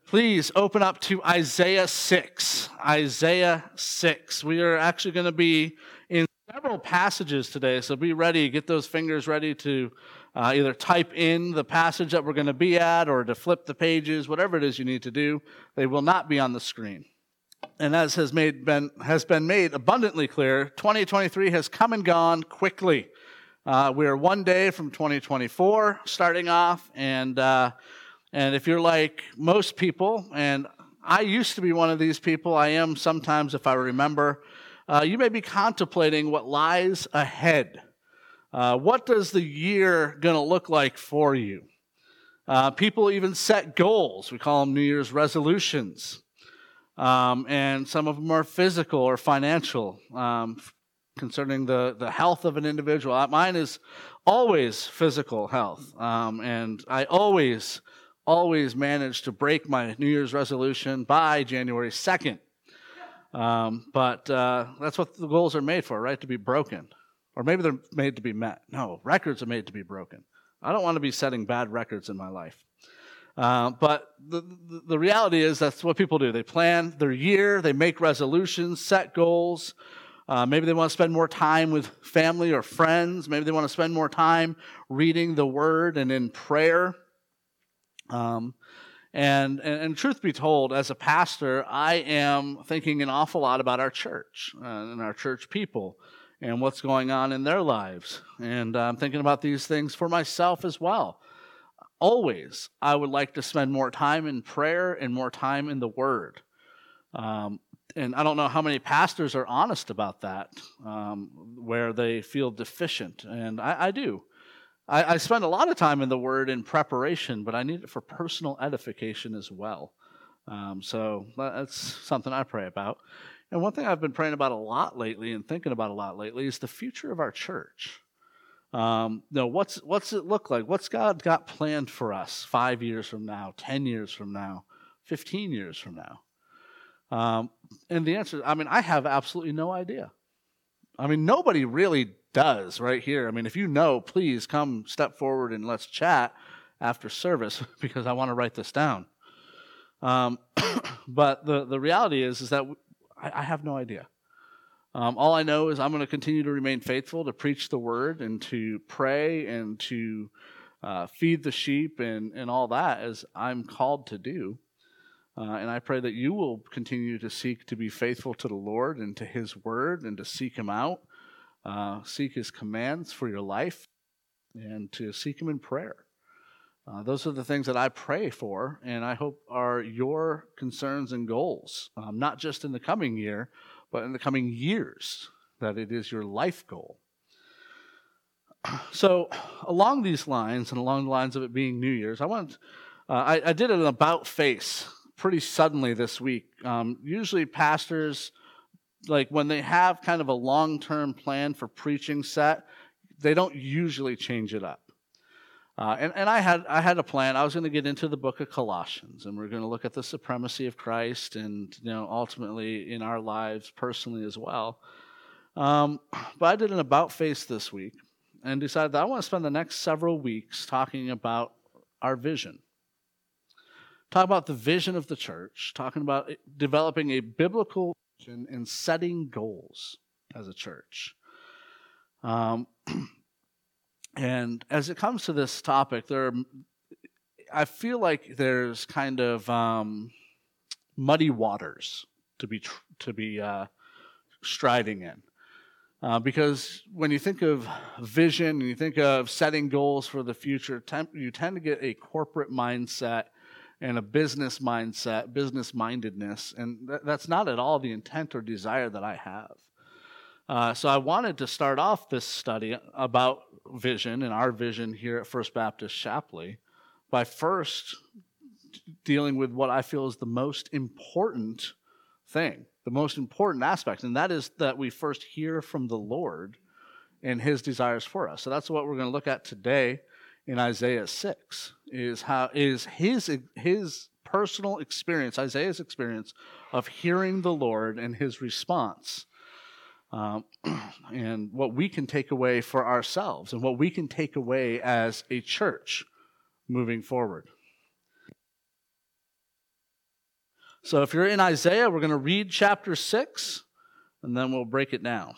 Please open up to Isaiah 6. Isaiah 6. We are actually going to be in several passages today, so be ready. Get those fingers ready to either type in the passage that we're going to be at or to flip the pages, whatever it is you need to do. They will not be on the screen. And as has been made abundantly clear, 2023 has come and gone quickly. We are one day from 2024 starting off, and if you're like most people, and I used to be one of these people, I am sometimes if I remember, you may be contemplating what lies ahead. What does the year going to look like for you? People even set goals. We call them New Year's resolutions. And some of them are physical or financial, concerning the health of an individual. Mine is always physical health, and I always manage to break my New Year's resolution by January 2nd. But that's what the goals are made for, right? To be broken. Or maybe they're made to be met. No, records are made to be broken. I don't want to be setting bad records in my life. But the reality is that's what people do. They plan their year, they make resolutions, set goals. Maybe they want to spend more time with family or friends. Maybe they want to spend more time reading the Word and in prayer. And truth be told, as a pastor, I am thinking an awful lot about our church and our church people and what's going on in their lives. And I'm thinking about these things for myself as well. Always, I would like to spend more time in prayer and more time in the Word. And I don't know how many pastors are honest about that, where they feel deficient. And I do. I spend a lot of time in the Word in preparation, but I need it for personal edification as well. So that's something I pray about. And one thing I've been praying about a lot lately and thinking about a lot lately is the future of our church. What's it look like? What's God got planned for us 5 years from now, 10 years from now, 15 years from now? And the answer, I have absolutely no idea. Nobody really does right here. If you know, please come step forward and let's chat after service because I want to write this down. But the reality is that I have no idea. All I know is I'm going to continue to remain faithful to preach the Word and to pray and to feed the sheep and all that as I'm called to do. And I pray that you will continue to seek to be faithful to the Lord and to His Word and to seek Him out, seek His commands for your life, and to seek Him in prayer. Those are the things that I pray for, and I hope are your concerns and goals, not just in the coming year, but in the coming years, that it is your life goal. So along these lines, and along the lines of it being New Year's, I did an about face pretty suddenly this week. Usually pastors, like when they have kind of a long-term plan for preaching set, they don't usually change it up. And I had a plan. I was going to get into the book of Colossians, and we're going to look at the supremacy of Christ and, ultimately in our lives personally as well. But I did an about face this week and decided that I want to spend the next several weeks talking about our vision. Talk about the vision of the church, talking about developing a biblical vision and setting goals as a church. And as it comes to this topic, I feel like there's kind of muddy waters to be striding in, because when you think of vision and you think of setting goals for the future, you tend to get a corporate mindset and a business mindset, business-mindedness, and that's not at all the intent or desire that I have. So I wanted to start off this study about vision and our vision here at First Baptist Shapley by first dealing with what I feel is the most important thing, the most important aspect, and that is that we first hear from the Lord and His desires for us. So that's what we're going to look at today in Isaiah 6, is his personal experience, Isaiah's experience of hearing the Lord and His response. And what we can take away for ourselves and what we can take away as a church moving forward. So if you're in Isaiah, we're going to read chapter 6, and then we'll break it down.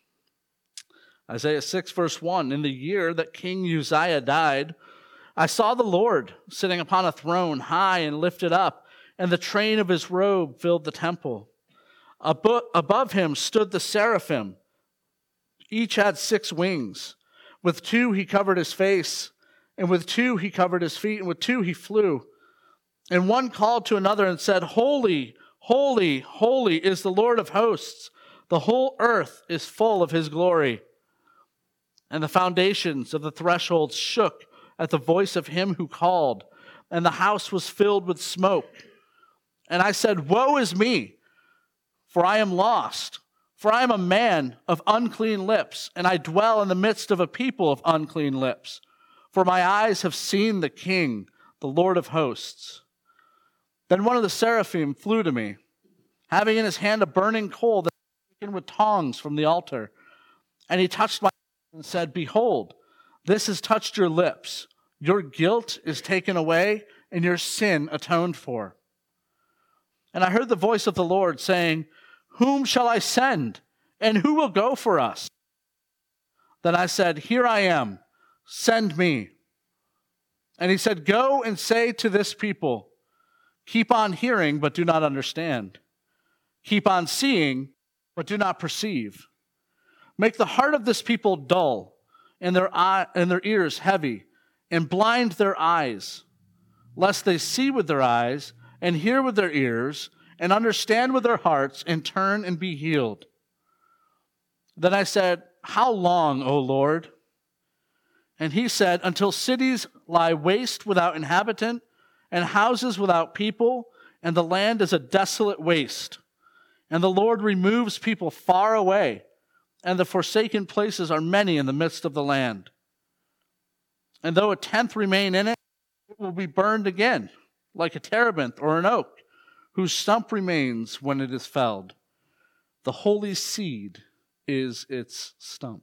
Isaiah 6, verse 1, in the year that King Uzziah died, I saw the Lord sitting upon a throne high and lifted up, and the train of his robe filled the temple. Above him stood the seraphim. Each had 6 wings. With 2 he covered his face, and with 2 he covered his feet, and with 2 he flew. And one called to another and said, Holy, holy, holy is the Lord of hosts. The whole earth is full of his glory. And the foundations of the threshold shook at the voice of him who called, and the house was filled with smoke. And I said, Woe is me, for I am lost. For I am a man of unclean lips, and I dwell in the midst of a people of unclean lips. For my eyes have seen the King, the Lord of hosts. Then one of the seraphim flew to me, having in his hand a burning coal that was taken with tongs from the altar. And he touched my lips and said, Behold, this has touched your lips. Your guilt is taken away, and your sin atoned for. And I heard the voice of the Lord saying, Whom shall I send? And who will go for us? Then I said, Here I am. Send me. And he said, Go and say to this people, Keep on hearing, but do not understand. Keep on seeing, but do not perceive. Make the heart of this people dull, and their ears heavy, and blind their eyes, lest they see with their eyes, and hear with their ears, and understand with their hearts, and turn and be healed. Then I said, How long, O Lord? And he said, Until cities lie waste without inhabitant, and houses without people, and the land is a desolate waste. And the Lord removes people far away, and the forsaken places are many in the midst of the land. And though a tenth remain in it, it will be burned again, like a terebinth or an oak, whose stump remains when it is felled. The holy seed is its stump.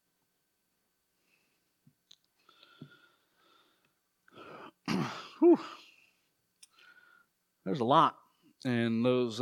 Whew. There's a lot in those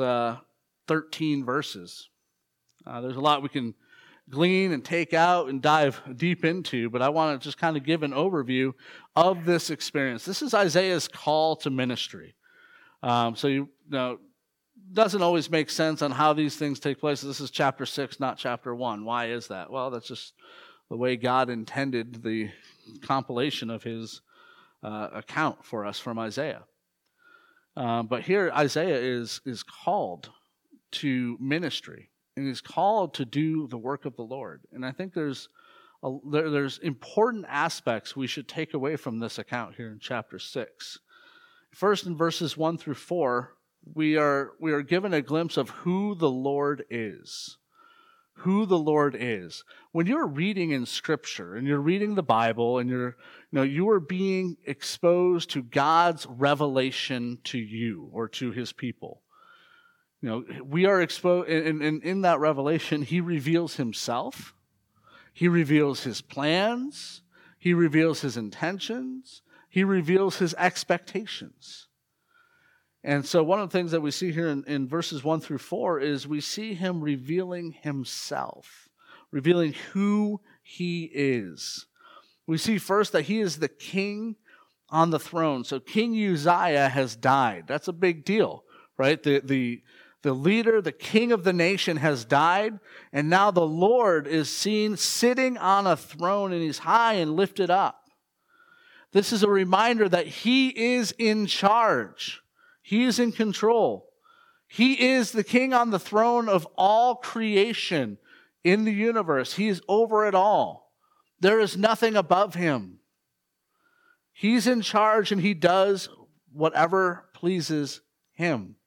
13 verses. There's a lot we can glean and take out and dive deep into, but I want to just kind of give an overview of this experience. This is Isaiah's call to ministry. So you know, doesn't always make sense on how these things take place. This is chapter 6, not chapter 1. Why is that? Well, that's just the way God intended the compilation of his account for us from Isaiah. But here Isaiah is called to ministry, and he's called to do the work of the Lord. And I think there's important aspects we should take away from this account here in chapter 6. First, in verses 1 through 4, we are given a glimpse of who the Lord is. Who the Lord is. When you're reading in Scripture and you're reading the Bible and you are being exposed to God's revelation to you or to his people. You know, we are exposed, and in that revelation, he reveals himself. He reveals his plans. He reveals his intentions. He reveals his expectations. And so one of the things that we see here in verses 1 through 4 is we see him revealing himself, revealing who he is. We see first that he is the king on the throne. So King Uzziah has died. That's a big deal, right? The leader, the king of the nation has died, and now the Lord is seen sitting on a throne, and he's high and lifted up. This is a reminder that he is in charge. He is in control. He is the king on the throne of all creation in the universe. He is over it all. There is nothing above him. He's in charge, and he does whatever pleases him.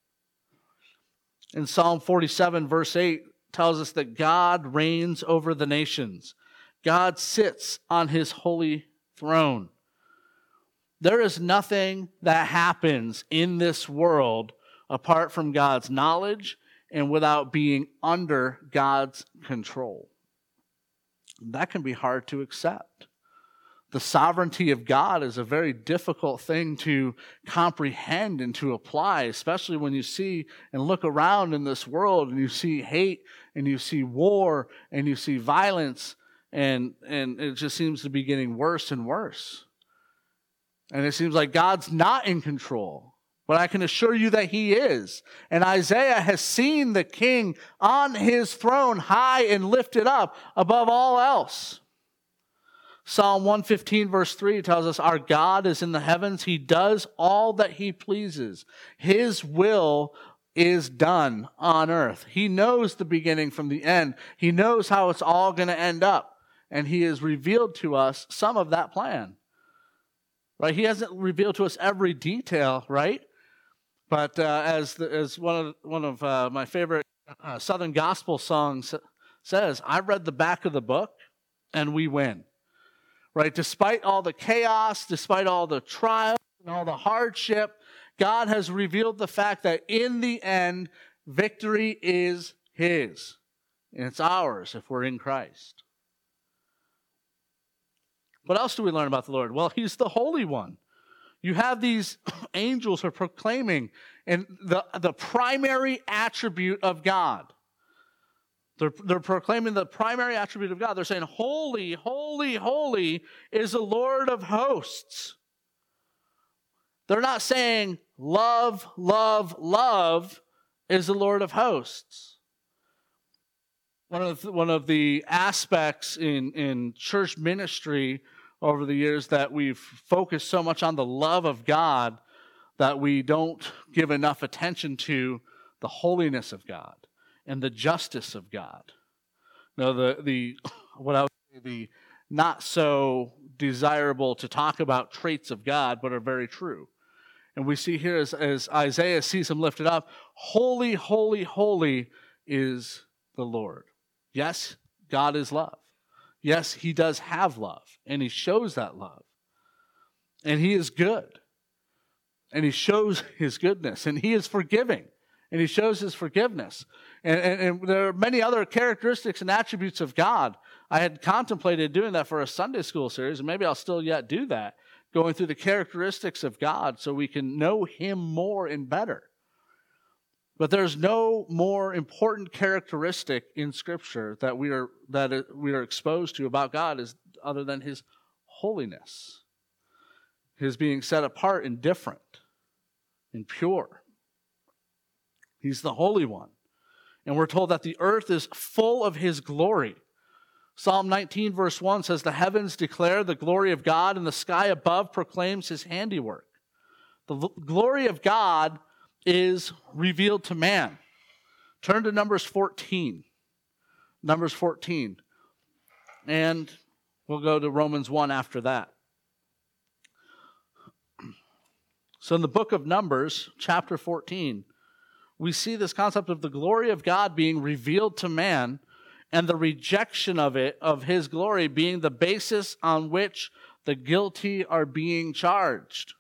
In Psalm 47, verse 8, tells us that God reigns over the nations. God sits on his holy throne. There is nothing that happens in this world apart from God's knowledge and without being under God's control. That can be hard to accept. the sovereignty of God is a very difficult thing to comprehend and to apply, especially when you see and look around in this world and you see hate and you see war and you see violence, and it just seems to be getting worse and worse. And it seems like God's not in control. But I can assure you that he is. And Isaiah has seen the king on his throne, high and lifted up above all else. Psalm 115 verse 3 tells us, our God is in the heavens. He does all that he pleases. His will is done on earth. He knows the beginning from the end. He knows how it's all going to end up. And he has revealed to us some of that plan. Right? He hasn't revealed to us every detail, right? But as one of my favorite Southern gospel songs says, I read the back of the book and we win. Right? Despite all the chaos, despite all the trials and all the hardship, God has revealed the fact that in the end, victory is his. And it's ours if we're in Christ. What else do we learn about the Lord? Well, he's the Holy One. You have these angels who are proclaiming and the primary attribute of God. They're proclaiming the primary attribute of God. They're saying, holy, holy, holy is the Lord of hosts. They're not saying, love, love, love is the Lord of hosts. One of the aspects in church ministry over the years that we've focused so much on the love of God that we don't give enough attention to the holiness of God and the justice of God. No, the not so desirable to talk about traits of God, but are very true. And we see here as Isaiah sees him lifted up, holy, holy, holy is the Lord. Yes, God is love. Yes, he does have love, and he shows that love. And he is good. And he shows his goodness, and he is forgiving, and he shows his forgiveness. And there are many other characteristics and attributes of God. I had contemplated doing that for a Sunday school series, and maybe I'll still yet do that, going through the characteristics of God so we can know him more and better. But there's no more important characteristic in Scripture that we are exposed to about God other than his holiness, his being set apart and different and pure. He's the Holy One. And we're told that the earth is full of his glory. Psalm 19 verse 1 says, the heavens declare the glory of God, and the sky above proclaims his handiwork. The glory of God is revealed to man. Turn to Numbers 14. Numbers 14. And we'll go to Romans 1 after that. So in the book of Numbers, chapter 14, we see this concept of the glory of God being revealed to man, and the rejection of it, of his glory, being the basis on which the guilty are being charged.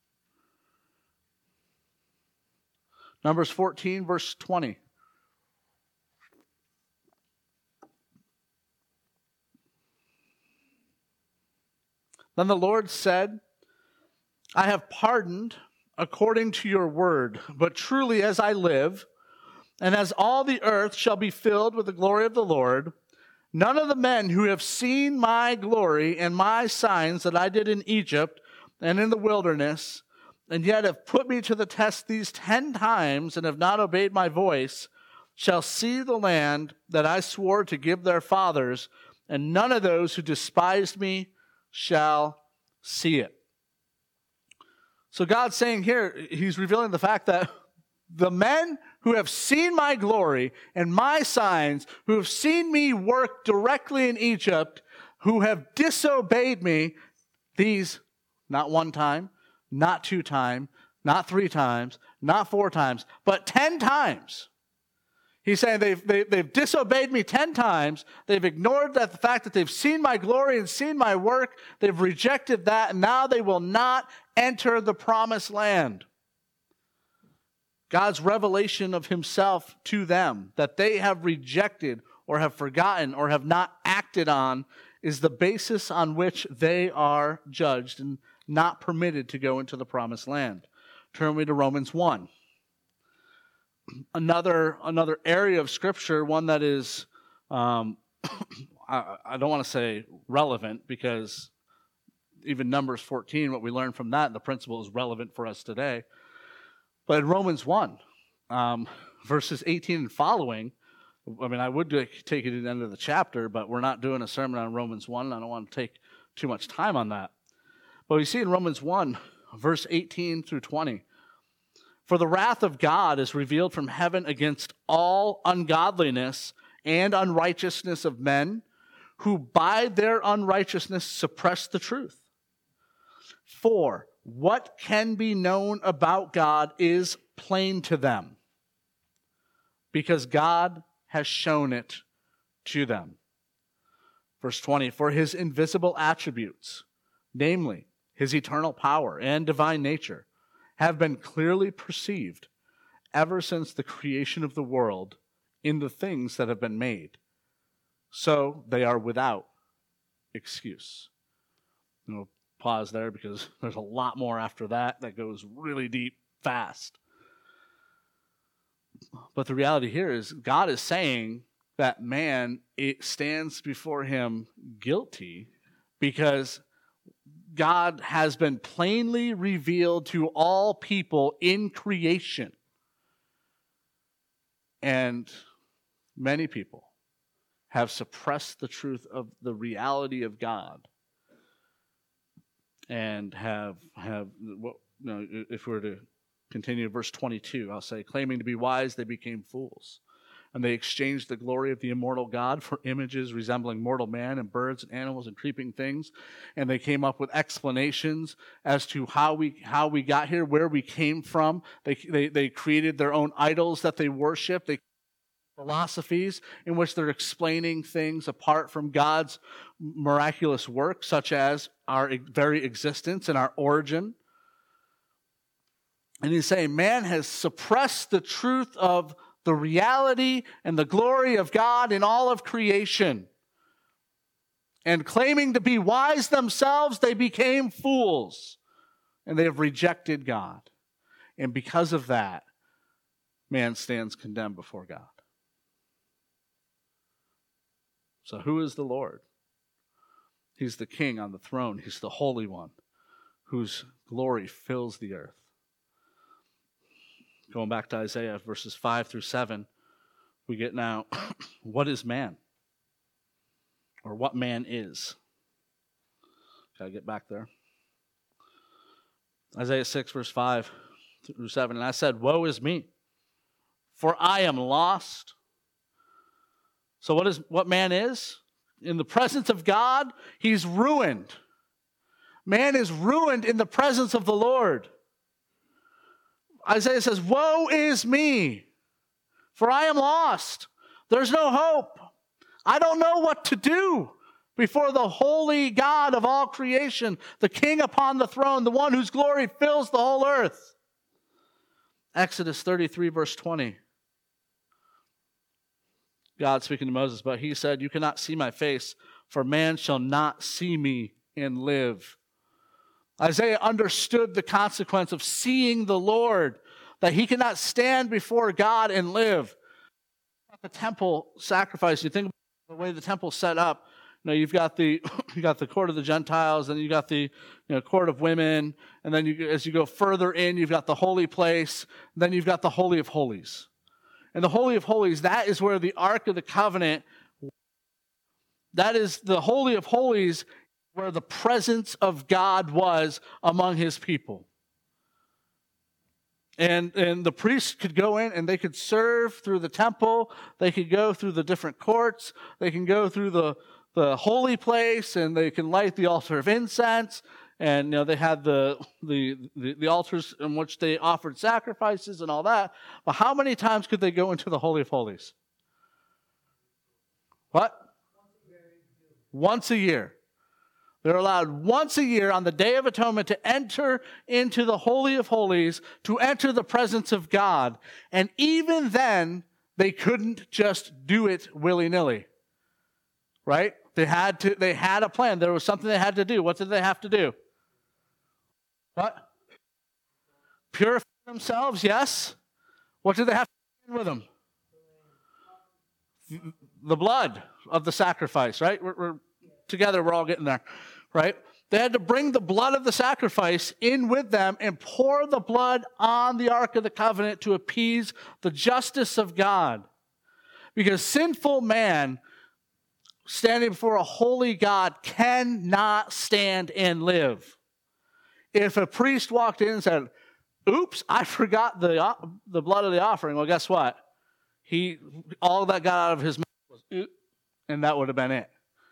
Numbers 14, verse 20. Then the Lord said, I have pardoned according to your word, but truly as I live, and as all the earth shall be filled with the glory of the Lord, none of the men who have seen my glory and my signs that I did in Egypt and in the wilderness, and yet have put me to the test these 10 times and have not obeyed my voice, shall see the land that I swore to give their fathers, and none of those who despised me shall see it. So God's saying here, he's revealing the fact that the men who have seen my glory and my signs, who have seen me work directly in Egypt, who have disobeyed me, these, not 1 time, not 2 times, not 3 times, not 4 times, but 10 times. He's saying they've disobeyed me 10 times. They've ignored the fact that they've seen my glory and seen my work. They've rejected that, and now they will not enter the promised land. God's revelation of himself to them that they have rejected or have forgotten or have not acted on is the basis on which they are judged and not permitted to go into the promised land. Turn me to Romans 1. Another area of Scripture, one that is, I don't want to say relevant, because even Numbers 14, what we learned from that, the principle is relevant for us today. But in Romans 1, verses 18 and following, I mean, I would take it to the end of the chapter, but we're not doing a sermon on Romans 1. I don't want to take too much time on that. But we see in Romans 1, verse 18 through 20, "For the wrath of God is revealed from heaven against all ungodliness and unrighteousness of men, who by their unrighteousness suppress the truth. For what can be known about God is plain to them, because God has shown it to them." Verse 20, "For his invisible attributes, namely his eternal power and divine nature, have been clearly perceived ever since the creation of the world in the things that have been made. So they are without excuse." And we'll pause there because there's a lot more after that goes really deep fast. But the reality here is God is saying that man, it stands before him guilty because God has been plainly revealed to all people in creation. And many people have suppressed the truth of the reality of God and if we were to continue verse 22, I'll say, "Claiming to be wise, they became fools. And they exchanged the glory of the immortal God for images resembling mortal man and birds and animals and creeping things." And they came up with explanations as to how we got here, where we came from. They created their own idols that they worship. They philosophies in which they're explaining things apart from God's miraculous work, such as our very existence and our origin. And he's saying man has suppressed the truth of the reality and the glory of God in all of creation. And claiming to be wise themselves, they became fools. And they have rejected God. And because of that, man stands condemned before God. So who is the Lord? He's the King on the throne. He's the Holy One, whose glory fills the earth. Going back to Isaiah verses 5 through 7, we get now, what is man? Or what man is? Got to get back there. Isaiah 6 verse 5 through 7, "And I said, woe is me, for I am lost." So what man is? In the presence of God, he's ruined. Man is ruined in the presence of the Lord. Isaiah says, "Woe is me, for I am lost." There's no hope. I don't know what to do before the holy God of all creation, the King upon the throne, the one whose glory fills the whole earth. Exodus 33 verse 20. God speaking to Moses, "But he said, you cannot see my face, for man shall not see me and live." Isaiah understood the consequence of seeing the Lord, that he cannot stand before God and live. The temple sacrifice, you think about the way the temple's set up. You've got the court of the Gentiles, and you got the court of women, and then as you go further in, you've got the holy place, and then you've got the Holy of Holies. And the Holy of Holies, that is where the Ark of the Covenant, that is the Holy of Holies, where the presence of God was among his people. And the priests could go in and they could serve through the temple. They could go through the different courts. They can go through the holy place, and they can light the altar of incense. And they had the altars in which they offered sacrifices and all that. But how many times could they go into the Holy of Holies? What? Once a year. They're allowed once a year on the Day of Atonement to enter into the Holy of Holies, to enter the presence of God. And even then, they couldn't just do it willy-nilly. Right? They had a plan. There was something they had to do. What did they have to do? What? Purify themselves, yes. What did they have to do with them? The blood of the sacrifice, right? We're together, we're all getting there, right? They had to bring the blood of the sacrifice in with them and pour the blood on the Ark of the Covenant to appease the justice of God. Because sinful man standing before a holy God cannot stand and live. If a priest walked in and said, oops, I forgot the blood of the offering, well, guess what? All that got out of his mouth was, oop, and that would have been it.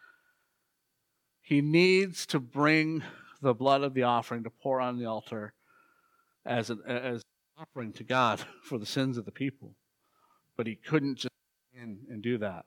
He needs to bring the blood of the offering to pour on the altar as an offering to God for the sins of the people. But he couldn't just go in and do that.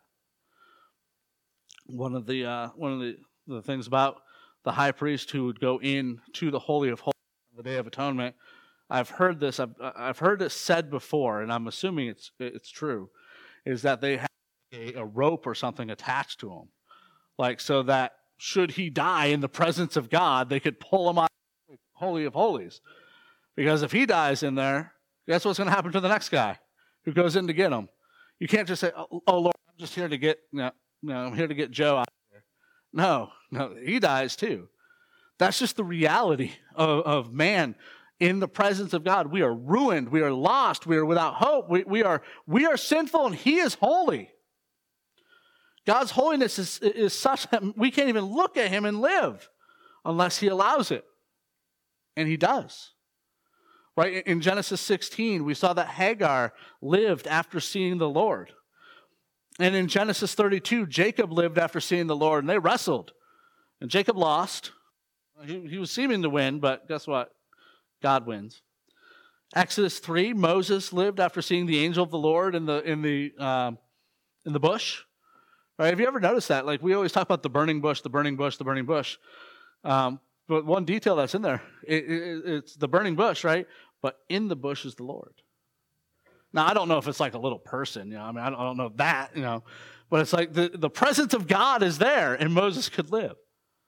One of the things about the high priest who would go in to the Holy of Holies on the Day of Atonement, I've heard this. I've heard it said before, and I'm assuming it's true, is that they had a rope or something attached to him, like so that should he die in the presence of God, they could pull him out of the Holy of Holies. Because if he dies in there, guess what's going to happen to the next guy who goes in to get him? You can't just say, "Oh Lord, I'm just here to get I'm here to get Joe out of here." No, he dies too. That's just the reality of man in the presence of God. We are ruined. We are lost. We are without hope. We are sinful, and He is holy. God's holiness is such that we can't even look at Him and live unless He allows it. And He does. Right? In Genesis 16, we saw that Hagar lived after seeing the Lord. And in Genesis 32, Jacob lived after seeing the Lord, and they wrestled. And Jacob lost. He was seeming to win, but guess what? God wins. Exodus 3, Moses lived after seeing the angel of the Lord in the bush. Right? Have you ever noticed that? Like, we always talk about the burning bush, the burning bush, the burning bush. But one detail that's in there, it's the burning bush, right? But in the bush is the Lord. Now, I don't know if it's like a little person, I mean, I don't know that, but it's like the presence of God is there, and Moses could live.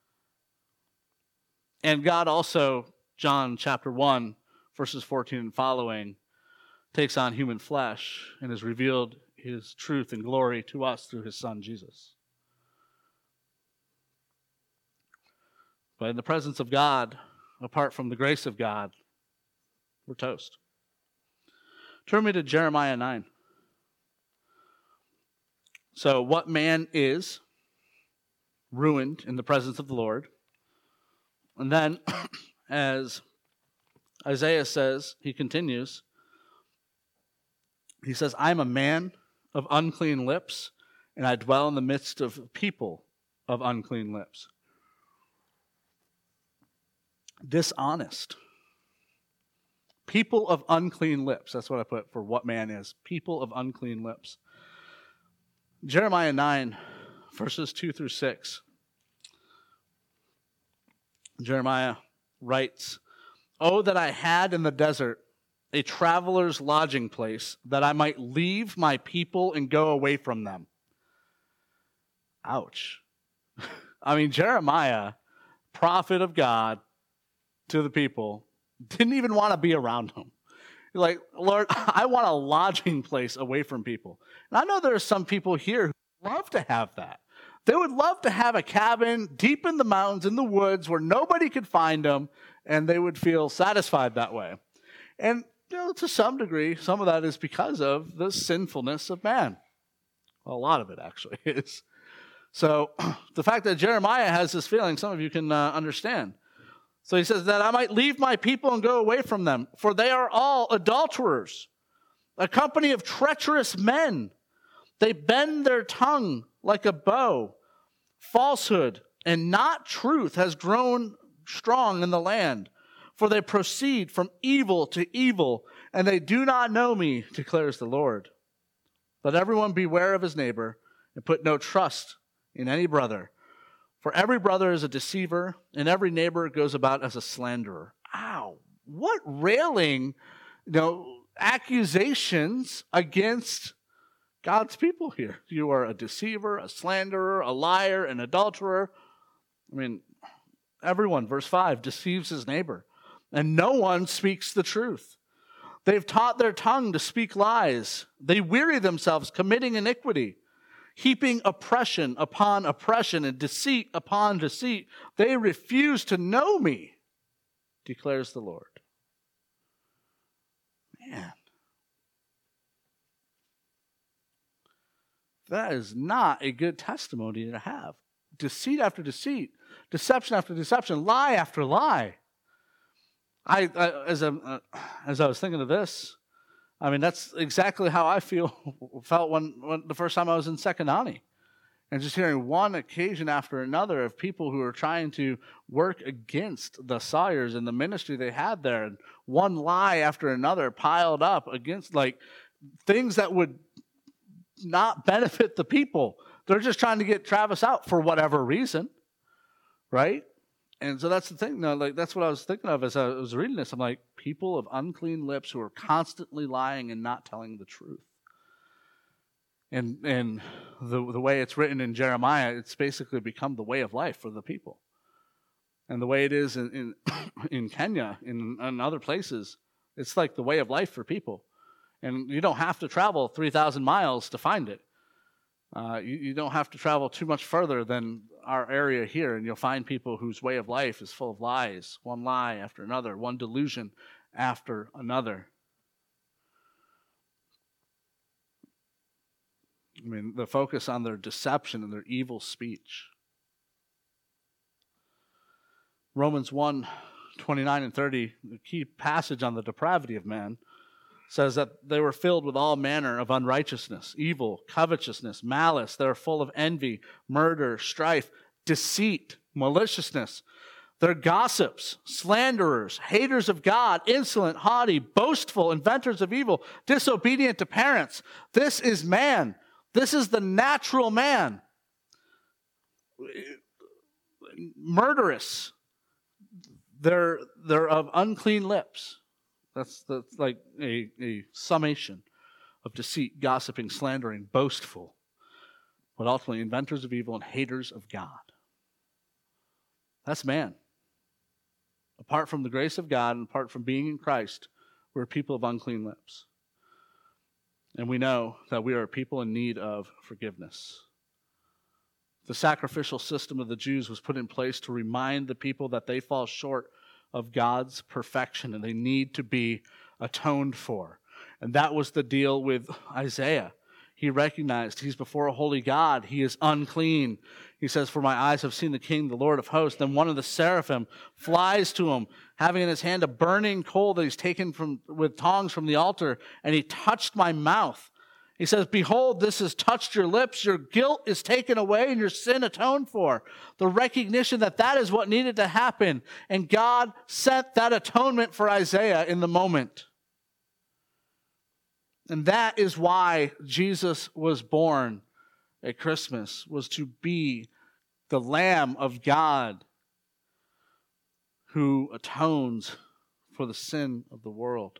And God also, John chapter 1, verses 14 and following, takes on human flesh and has revealed His truth and glory to us through His Son, Jesus. But in the presence of God, apart from the grace of God, we're toast. Turn me to Jeremiah 9. So what man is ruined in the presence of the Lord? And then, as Isaiah says, he continues, he says, I'm a man of unclean lips, and I dwell in the midst of people of unclean lips. Dishonest. People of unclean lips. That's what I put for what man is. People of unclean lips. Jeremiah 9, verses 2 through 6. Jeremiah writes, "Oh, that I had in the desert a traveler's lodging place, that I might leave my people and go away from them." Ouch. I mean, Jeremiah, prophet of God to the people, didn't even want to be around them. Like, Lord, I want a lodging place away from people. And I know there are some people here who love to have that. They would love to have a cabin deep in the mountains, in the woods, where nobody could find them, and they would feel satisfied that way. And to some degree, some of that is because of the sinfulness of man. Well, a lot of it actually is. So the fact that Jeremiah has this feeling, some of you can understand. So he says that I might leave my people and go away from them, for they are all adulterers, a company of treacherous men. They bend their tongue like a bow. Falsehood and not truth has grown strong in the land, for they proceed from evil to evil, and they do not know me, declares the Lord. Let everyone beware of his neighbor and put no trust in any brother. For every brother is a deceiver, and every neighbor goes about as a slanderer. Ow, what railing, accusations against God's people here. You are a deceiver, a slanderer, a liar, an adulterer. I mean, everyone, verse 5, deceives his neighbor, and no one speaks the truth. They've taught their tongue to speak lies. They weary themselves, committing iniquity, heaping oppression upon oppression and deceit upon deceit. They refuse to know me, declares the Lord. Man, that is not a good testimony to have. Deceit after deceit, deception after deception, lie after lie. As I was thinking of this, I mean, that's exactly how I felt when the first time I was in Sekanani. And just hearing one occasion after another of people who are trying to work against the Sawyers and the ministry they had there, and one lie after another piled up against, like, things that would not benefit the people. They're just trying to get Travis out for whatever reason, right? And so that's the thing. No, like, that's what I was thinking of as I was reading this. I'm like, people of unclean lips who are constantly lying and not telling the truth. And the way it's written in Jeremiah, it's basically become the way of life for the people. And the way it is in Kenya, in other places, it's like the way of life for people. And you don't have to travel 3,000 miles to find it. You don't have to travel too much further than our area here, and you'll find people whose way of life is full of lies, one lie after another, one delusion after another. I mean, the focus on their deception and their evil speech. Romans 1:29 and 30, the key passage on the depravity of man, says that they were filled with all manner of unrighteousness, evil, covetousness, malice. They are full of envy, murder, strife, deceit, maliciousness. They're gossips, slanderers, haters of God, insolent, haughty, boastful, inventors of evil, disobedient to parents. This is man. This is the natural man. Murderous. They're of unclean lips. That's like a summation of deceit, gossiping, slandering, boastful, but ultimately inventors of evil and haters of God. That's man. Apart from the grace of God and apart from being in Christ, we're people of unclean lips. And we know that we are a people in need of forgiveness. The sacrificial system of the Jews was put in place to remind the people that they fall short of God's perfection and they need to be atoned for. And that was the deal with Isaiah. He recognized he's before a holy God. He is unclean. He says, "For my eyes have seen the King, the Lord of hosts." Then one of the seraphim flies to him, having in his hand a burning coal that he's taken with tongs from the altar, and he touched my mouth. He says, "Behold, this has touched your lips. Your guilt is taken away and your sin atoned for." The recognition that that is what needed to happen. And God sent that atonement for Isaiah in the moment. And that is why Jesus was born at Christmas, was to be the Lamb of God who atones for the sin of the world.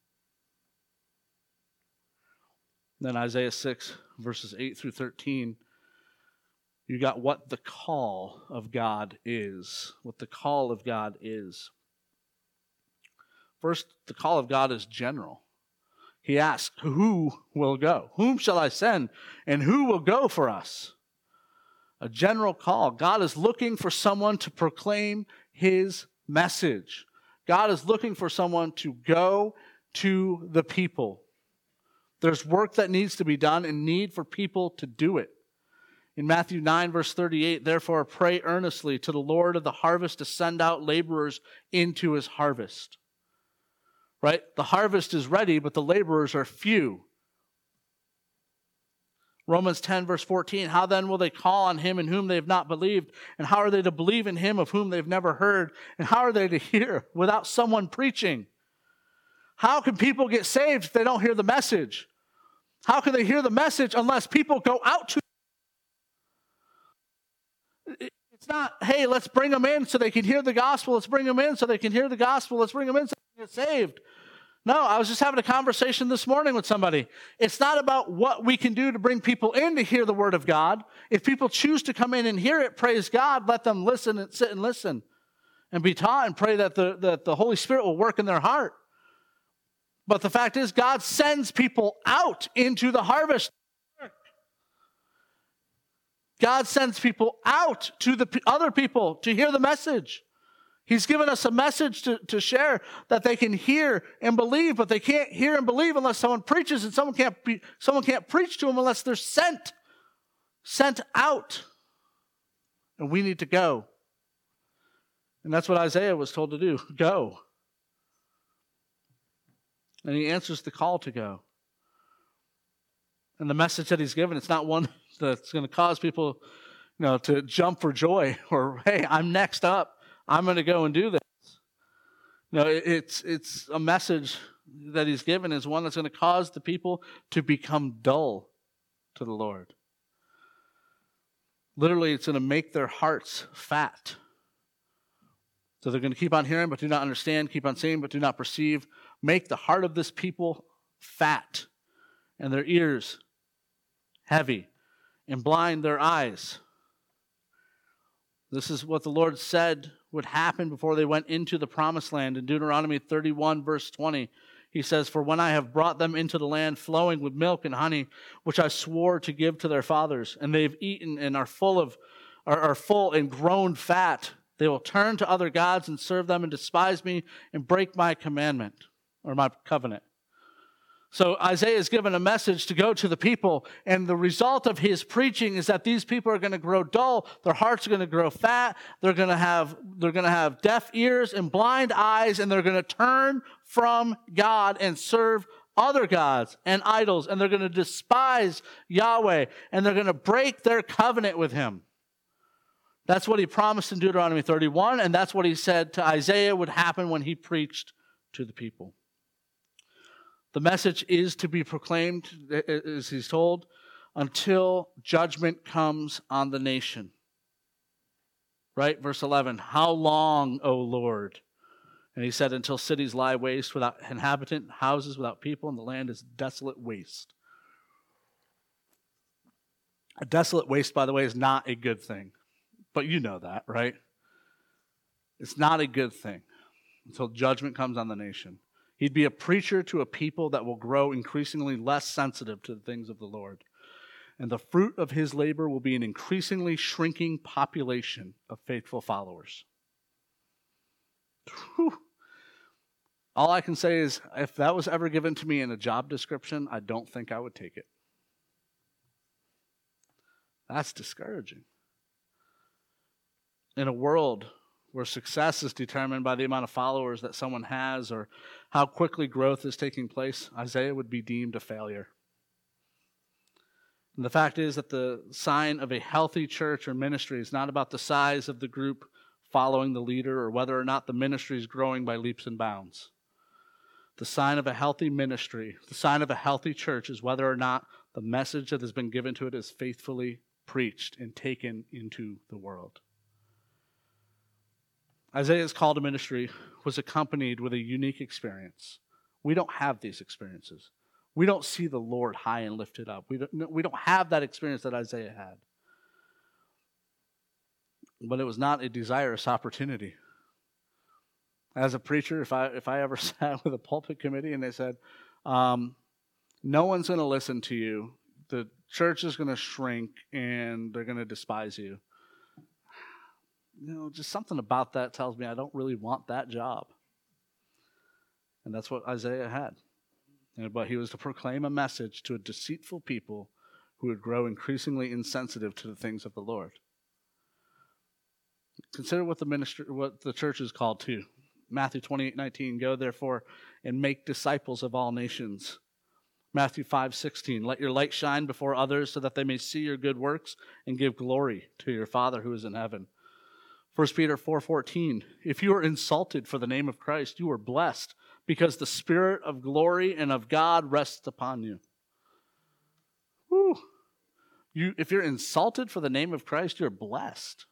Then Isaiah 6, verses 8 through 13, you got what the call of God is. What the call of God is. First, the call of God is general. He asks, who will go? Whom shall I send? And who will go for us? A general call. God is looking for someone to proclaim his message. God is looking for someone to go to the people. There's work that needs to be done and need for people to do it. In Matthew 9, verse 38, "Therefore pray earnestly to the Lord of the harvest to send out laborers into his harvest." Right? The harvest is ready, but the laborers are few. Romans 10, verse 14, "How then will they call on him in whom they have not believed? And how are they to believe in him of whom they've never heard? And how are they to hear without someone preaching?" How can people get saved if they don't hear the message? How can they hear the message unless people go out to it? It's not, hey, let's bring them in so they can hear the gospel. Let's bring them in so they can hear the gospel. Let's bring them in so they can get saved. No, I was just having a conversation this morning with somebody. It's not about what we can do to bring people in to hear the word of God. If people choose to come in and hear it, praise God, let them listen and sit and listen and be taught and pray that the Holy Spirit will work in their heart. But the fact is, God sends people out into the harvest. God sends people out to the other people to hear the message. He's given us a message to share that they can hear and believe, but they can't hear and believe unless someone preaches, and someone can't preach to them unless they're sent out. And we need to go. And that's what Isaiah was told to do. Go. And he answers the call to go. And the message that he's given, it's not one that's going to cause people, to jump for joy or, hey, I'm next up. I'm going to go and do this. It's a message that he's given is one that's going to cause the people to become dull to the Lord. Literally, it's going to make their hearts fat. So they're going to keep on hearing but do not understand, keep on seeing but do not perceive, make the heart of this people fat and their ears heavy and blind their eyes. This is what the Lord said would happen before they went into the promised land. In Deuteronomy 31, verse 20, he says, "For when I have brought them into the land flowing with milk and honey, which I swore to give to their fathers, and they've eaten and are full and grown fat, they will turn to other gods and serve them and despise me and break my commandment," or my covenant. So Isaiah is given a message to go to the people, and the result of his preaching is that these people are going to grow dull, their hearts are going to grow fat, they're going to have deaf ears and blind eyes, and they're going to turn from God and serve other gods and idols, and they're going to despise Yahweh, and they're going to break their covenant with him. That's what he promised in Deuteronomy 31, and that's what he said to Isaiah would happen when he preached to the people. The message is to be proclaimed, as he's told, until judgment comes on the nation. Right? Verse 11, "How long, O Lord?" And he said, "Until cities lie waste without inhabitant, houses without people, and the land is desolate waste." A desolate waste, by the way, is not a good thing. But you know that, right? It's not a good thing until judgment comes on the nation. He'd be a preacher to a people that will grow increasingly less sensitive to the things of the Lord. And the fruit of his labor will be an increasingly shrinking population of faithful followers. Whew. All I can say is, if that was ever given to me in a job description, I don't think I would take it. That's discouraging. In a world where success is determined by the amount of followers that someone has or how quickly growth is taking place, Isaiah would be deemed a failure. And the fact is that the sign of a healthy church or ministry is not about the size of the group following the leader or whether or not the ministry is growing by leaps and bounds. The sign of a healthy ministry, the sign of a healthy church is whether or not the message that has been given to it is faithfully preached and taken into the world. Isaiah's call to ministry was accompanied with a unique experience. We don't have these experiences. We don't see the Lord high and lifted up. We don't have that experience that Isaiah had. But it was not a desirous opportunity. As a preacher, if I ever sat with a pulpit committee and they said, no one's going to listen to you, the church is going to shrink, and they're going to despise you. Just something about that tells me I don't really want that job. And that's what Isaiah had. But he was to proclaim a message to a deceitful people who would grow increasingly insensitive to the things of the Lord. Consider what the church is called to. Matthew 28:19, "Go therefore and make disciples of all nations." Matthew 5:16, "Let your light shine before others so that they may see your good works and give glory to your Father who is in heaven." 1 Peter 4:14, "If you are insulted for the name of Christ, you are blessed, because the Spirit of glory and of God rests upon you." Whew. If you're insulted for the name of Christ, you're blessed.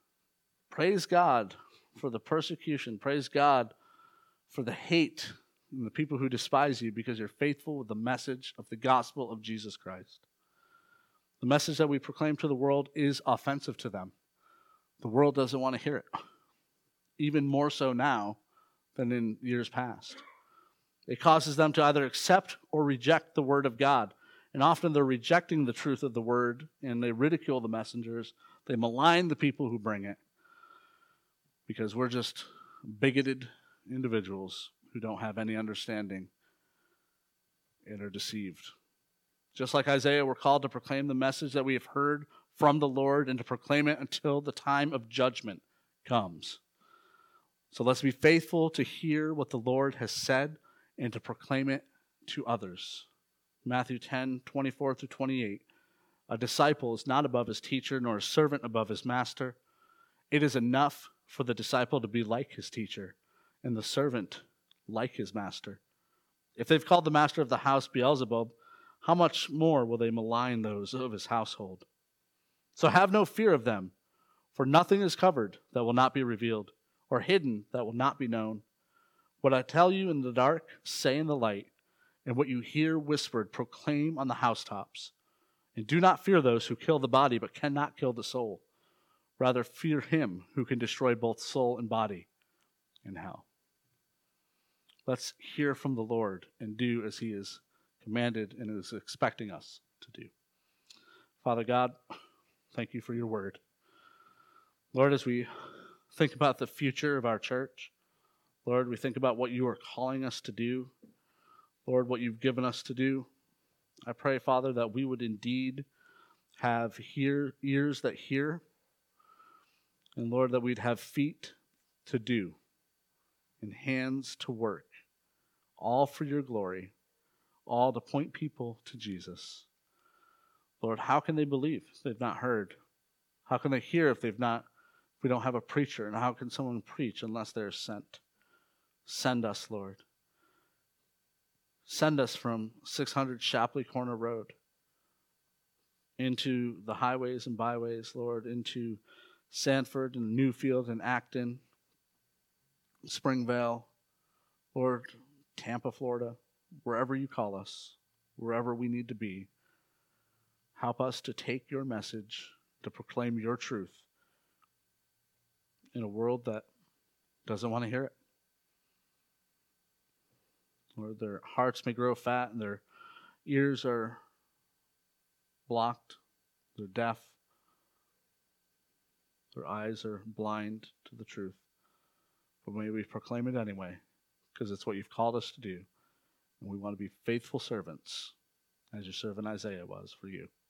Praise God for the persecution. Praise God for the hate and the people who despise you because you're faithful with the message of the gospel of Jesus Christ. The message that we proclaim to the world is offensive to them. The world doesn't want to hear it, even more so now than in years past. It causes them to either accept or reject the word of God. And often they're rejecting the truth of the word, and they ridicule the messengers. They malign the people who bring it because we're just bigoted individuals who don't have any understanding and are deceived. Just like Isaiah, we're called to proclaim the message that we have heard from the Lord and to proclaim it until the time of judgment comes. So let's be faithful to hear what the Lord has said and to proclaim it to others. Matthew 10:24-28. A disciple is not above his teacher, nor a servant above his master. It is enough for the disciple to be like his teacher, and the servant like his master. If they've called the master of the house Beelzebub, how much more will they malign those of his household? So have no fear of them, for nothing is covered that will not be revealed, or hidden that will not be known. What I tell you in the dark, say in the light, and what you hear whispered, proclaim on the housetops. And do not fear those who kill the body, but cannot kill the soul. Rather fear him who can destroy both soul and body in hell. Let's hear from the Lord and do as he is commanded and is expecting us to do. Father God, thank you for your word. Lord, as we think about the future of our church, Lord, we think about what you are calling us to do. Lord, what you've given us to do. I pray, Father, that we would indeed have ears that hear, and Lord, that we'd have feet to do and hands to work, all for your glory, all to point people to Jesus. Lord, how can they believe if they've not heard? How can they hear if we don't have a preacher? And how can someone preach unless they're sent? Send us, Lord. Send us from 600 Shapley Corner Road into the highways and byways, Lord, into Sanford and Newfield and Acton, Springvale, Lord, Tampa, Florida, wherever you call us, wherever we need to be. Help us to take your message, to proclaim your truth in a world that doesn't want to hear it. Lord, their hearts may grow fat and their ears are blocked, they're deaf, their eyes are blind to the truth. But may we proclaim it anyway, because it's what you've called us to do. And we want to be faithful servants, as your servant Isaiah was for you.